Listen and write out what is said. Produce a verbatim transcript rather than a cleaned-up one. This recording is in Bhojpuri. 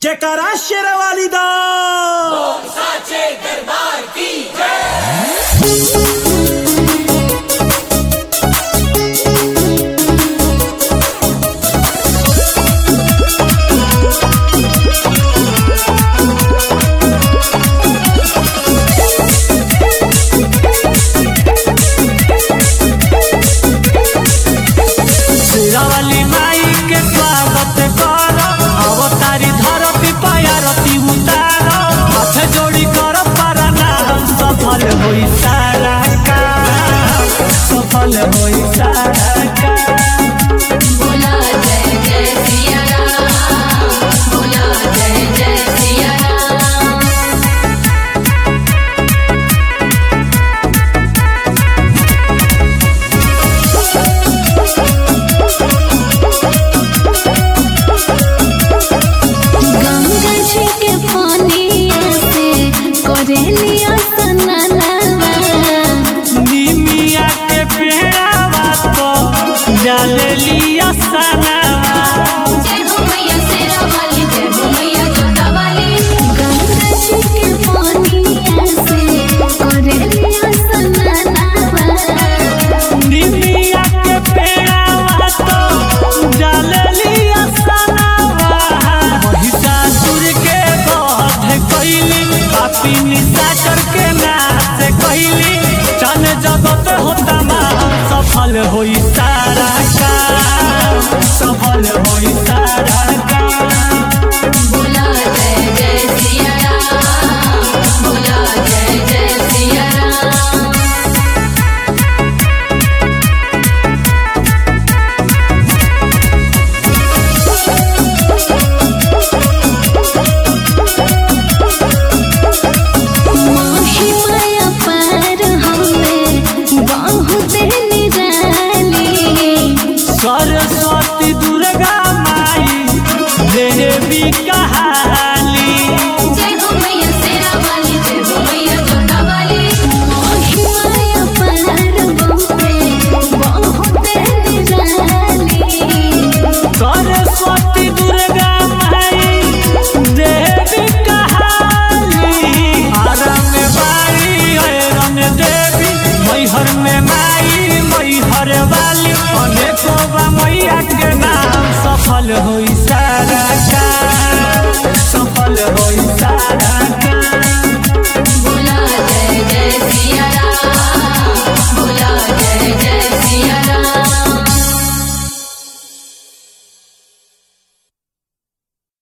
जयकारा शेरवाली दा साचे दरबार की जय। शेरवाली माई के स्वागत कर अवतारी धरती पयारती उतार हाथ जोड़ी कर प्रणाम सफल होई सारा काम सफल होई सारा काम। बोला जय जय सिया राम, बोला जय जय सिया राम। गंगा जी के पानी से करेलिया सननवा निमिया के पेड़ावा तो डाले लिया सनवा जय हो मैया शेरा वाली, जय हो मैया जोता वाली। गंगा जी के पानी से करेलिया सननवा निमिया के पेड़ावा तो डाले लिया सनवा महिषासुर के वध कइली पापी निशाचर के नाश कइली चल जगत हो तमाम सफल होई सारा काम सफल होई सारा काम। बोला जय जय सिया राम, बोला जय जय सिया राम। माही माया पर हमें बहुत निराली सरस्वती दुर्गा माई देवी कहा